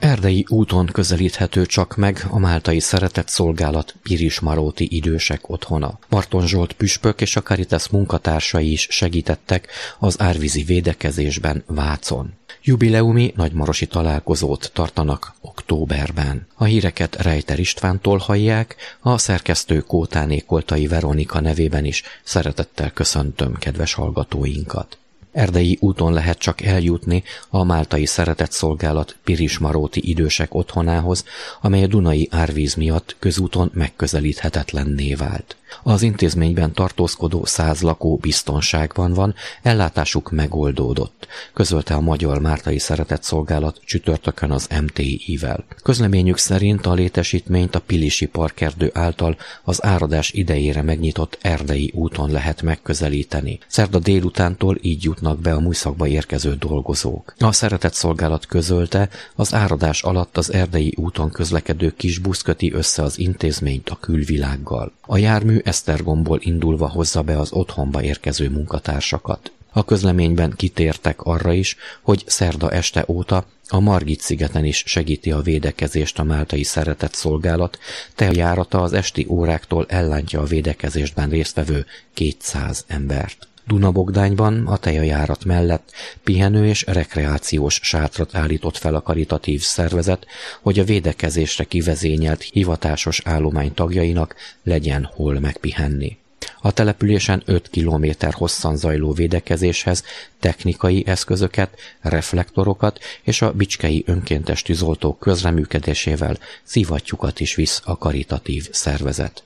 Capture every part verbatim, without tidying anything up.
Erdei úton közelíthető csak meg a Máltai Szeretetszolgálat Pirismaróti idősek otthona. Marton Zsolt püspök és a Caritas munkatársai is segítettek az árvízi védekezésben Vácon. Jubileumi nagymarosi találkozót tartanak októberben. A híreket Rejter Istvántól hallják, a szerkesztő Kótáné Koltai Veronika nevében is szeretettel köszöntöm kedves hallgatóinkat. Erdei úton lehet csak eljutni a Máltai Szeretetszolgálat Pirismaróti idősek otthonához, amely a Dunai árvíz miatt közúton megközelíthetetlenné vált. Az intézményben tartózkodó száz lakó biztonságban van, ellátásuk megoldódott, közölte a Magyar Máltai Szeretetszolgálat csütörtökön az em té i-vel. Közleményük szerint a létesítményt a Pilisi Parkerdő által az áradás idejére megnyitott Erdei úton lehet megközelíteni. Szerda délutántól így jutnak be a műszakba érkező dolgozók. A Szeretetszolgálat közölte, az áradás alatt az Erdei úton közlekedő kis busz köti össze az intézményt a külvilággal. A jármű Esztergomból indulva hozza be az otthonba érkező munkatársakat. A közleményben kitértek arra is, hogy szerda este óta a Margit-szigeten is segíti a védekezést a Máltai Szeretetszolgálat, teljárata az esti óráktól ellántja a védekezésben résztvevő kétszáz embert. Dunabogdányban a tejajárat mellett pihenő és rekreációs sátrat állított fel a karitatív szervezet, hogy a védekezésre kivezényelt hivatásos állomány tagjainak legyen hol megpihenni. A településen öt kilométer hosszan zajló védekezéshez technikai eszközöket, reflektorokat és a bicskei önkéntes tűzoltók közreműködésével szivattyúkat is visz a karitatív szervezet.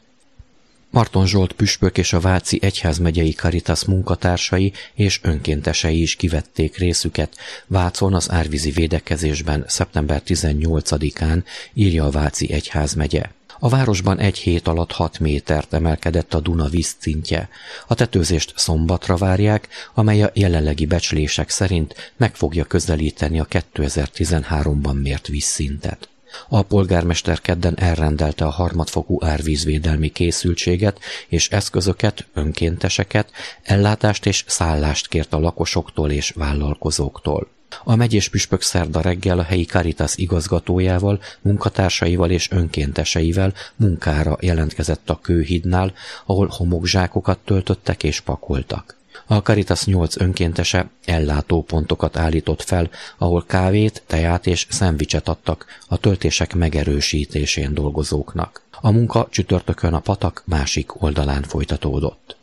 Marton Zsolt püspök és a Váci Egyházmegyei Caritas munkatársai és önkéntesei is kivették részüket Vácon az árvízi védekezésben szeptember tizennyolcadikán, írja a Váci Egyházmegye. A városban egy hét alatt hat métert emelkedett a Duna vízszintje. A tetőzést szombatra várják, amely a jelenlegi becslések szerint meg fogja közelíteni a kétezer-tizenháromban mért vízszintet. A polgármester kedden elrendelte a harmadfokú árvízvédelmi készültséget és eszközöket, önkénteseket, ellátást és szállást kért a lakosoktól és vállalkozóktól. A megyés püspök szerda reggel a helyi Caritas igazgatójával, munkatársaival és önkénteseivel munkára jelentkezett a Kőhídnál, ahol homokzsákokat töltöttek és pakoltak. A Caritas nyolc önkéntese ellátópontokat állított fel, ahol kávét, teját és szendvicset adtak a töltések megerősítésén dolgozóknak. A munka csütörtökön a patak másik oldalán folytatódott.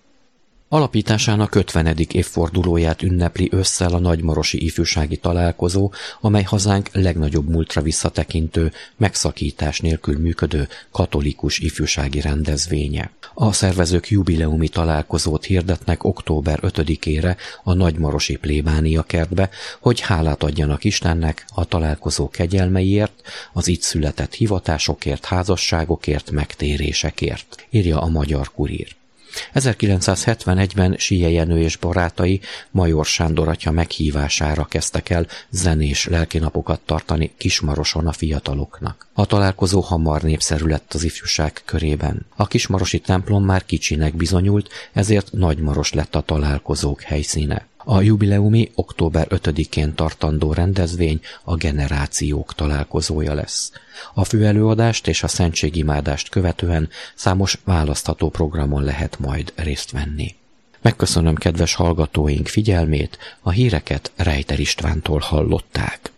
Alapításának ötvenedik évfordulóját ünnepli ősszel a nagymarosi ifjúsági találkozó, amely hazánk legnagyobb múltra visszatekintő, megszakítás nélkül működő katolikus ifjúsági rendezvénye. A szervezők jubileumi találkozót hirdetnek október ötödikére a nagymarosi plébánia kertbe, hogy hálát adjanak Istennek a találkozó kegyelmeiért, az itt született hivatásokért, házasságokért, megtérésekért, írja a Magyar Kurír. ezerkilencszázhetvenegyben Sije Jenő és barátai Major Sándor atya meghívására kezdtek el zenés lelkinapokat tartani Kismaroson a fiataloknak. A találkozó hamar népszerű lett az ifjúság körében. A kismarosi templom már kicsinek bizonyult, ezért Nagymaros lett a találkozók helyszíne. A jubileumi október ötödikén tartandó rendezvény a generációk találkozója lesz. A főelőadást és a szentségimádást követően számos választható programon lehet majd részt venni. Megköszönöm kedves hallgatóink figyelmét, a híreket Rejter Istvántól hallották.